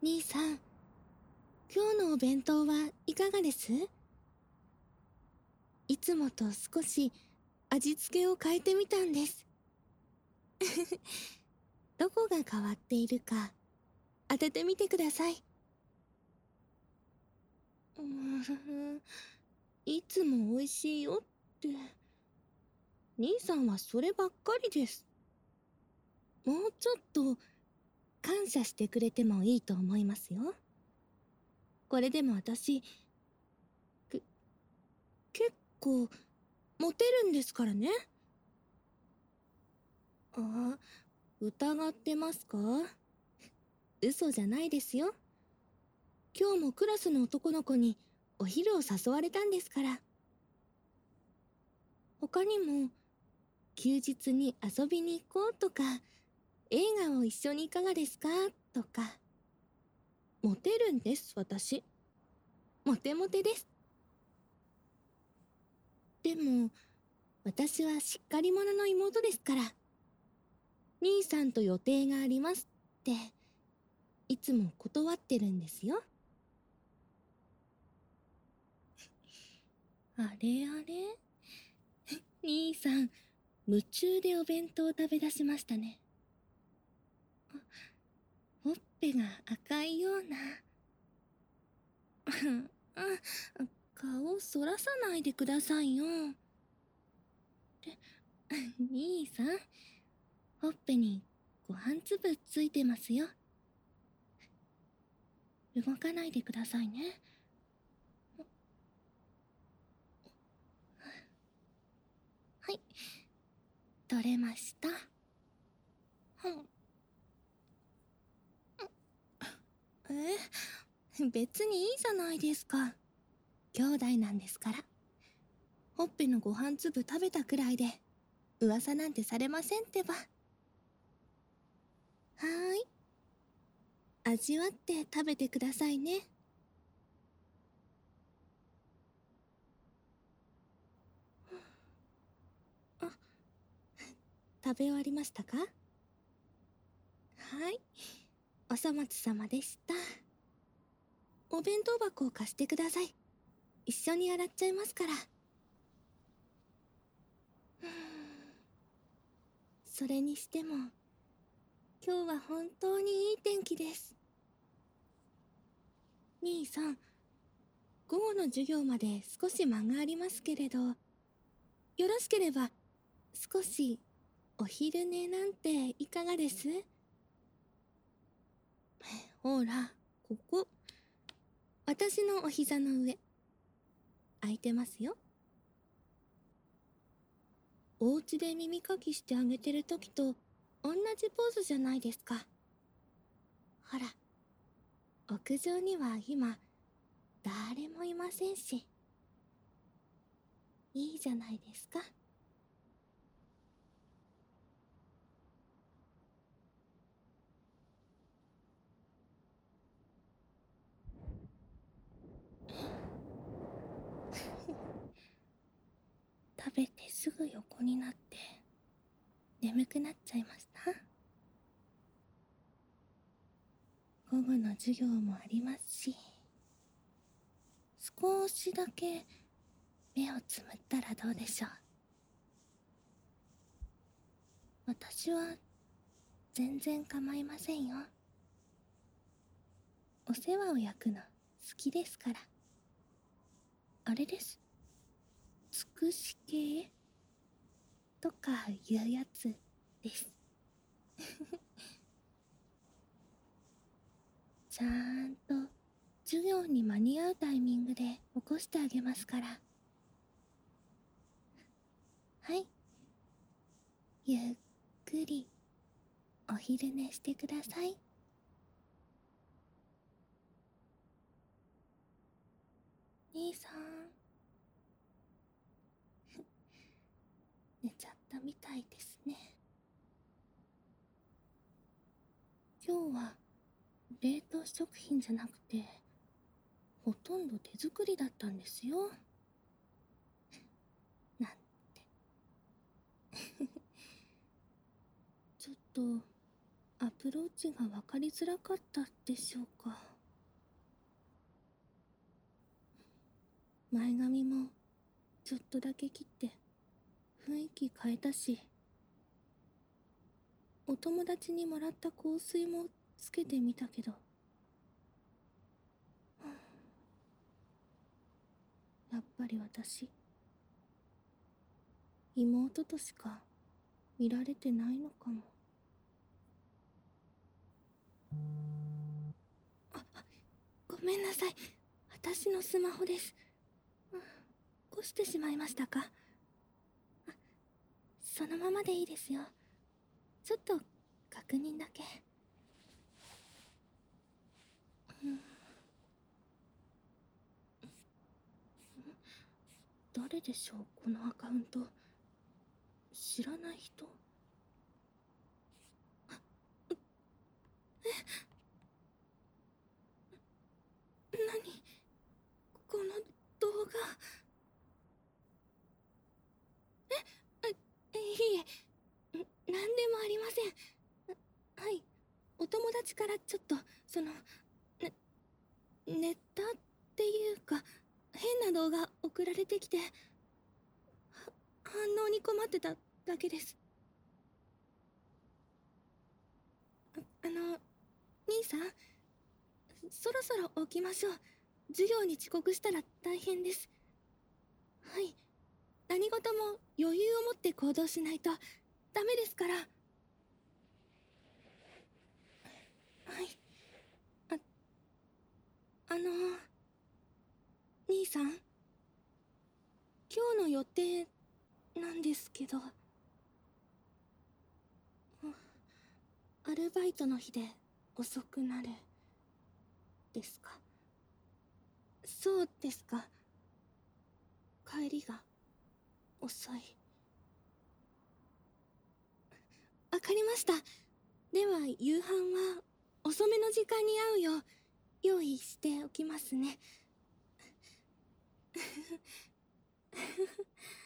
兄さん、今日のお弁当はいかがです？いつもと少し味付けを変えてみたんです。どこが変わっているか当ててみてください。いつも美味しいよって。兄さんはそればっかりです。もうちょっと感謝してくれてもいいと思いますよ。これでも私、結構モテるんですからね。あ、疑ってますか？嘘じゃないですよ。今日もクラスの男の子にお昼を誘われたんですから。他にも、休日に遊びに行こうとか、映画を一緒にいかがですかとか。モテるんです、私。モテモテです。でも、私はしっかり者の妹ですから。兄さんと予定がありますって、いつも断ってるんですよ。あれあれ兄さん、夢中でお弁当を食べ出しましたね。ほっぺが赤いような。顔そらさないでくださいよ。兄さん、ほっぺにご飯粒ついてますよ。動かないでくださいね。はい、取れました。別にいいじゃないですか。兄弟なんですから。ほっぺのご飯粒食べたくらいで噂なんてされませんってば。はーい。味わって食べてくださいね。あ、食べ終わりましたか？はい。お粗末様でした。お弁当箱を貸してください。一緒に洗っちゃいますから。それにしても、今日は本当にいい天気です。兄さん、午後の授業まで少し間がありますけれど、よろしければ少しお昼寝なんていかがです？ほら、ここ。私のお膝の上。空いてますよ。お家で耳かきしてあげてる時と同じポーズじゃないですか。ほら、屋上には今、誰もいませんし。いいじゃないですか。食べてすぐ横になって眠くなっちゃいました。午後の授業もありますし、少しだけ目をつむったらどうでしょう。私は全然構いませんよ。お世話を焼くの好きですから。あれです。つくし系とかいうやつです。ちゃんと授業に間に合うタイミングで起こしてあげますから。はい。ゆっくりお昼寝してください。兄さん。寝ちゃったみたいですね。今日は冷凍食品じゃなくて、ほとんど手作りだったんですよ。なんて。ちょっとアプローチが分かりづらかったでしょうか。前髪もちょっとだけ切って雰囲気変えたし、お友達にもらった香水もつけてみたけど、やっぱり私、妹としか見られてないのかも。ごめんなさい。私のスマホです。起こしてしまいましたか？そのままでいいですよ。ちょっと確認だけ。誰でしょう、このアカウント。知らない人？何この動画。いえ、何でもありません。はい、お友達からちょっと、ネタっていうか、変な動画送られてきて、反応に困ってただけです。兄さん、そろそろ起きましょう。授業に遅刻したら大変です。はい、何事も余裕を持って行動しないとダメですから。はい。ああの兄さん、今日の予定なんですけど、アルバイトの日で遅くなるですか？そうですか。帰りが遅い。わかりました。では夕飯は遅めの時間に合うよう用意しておきますね。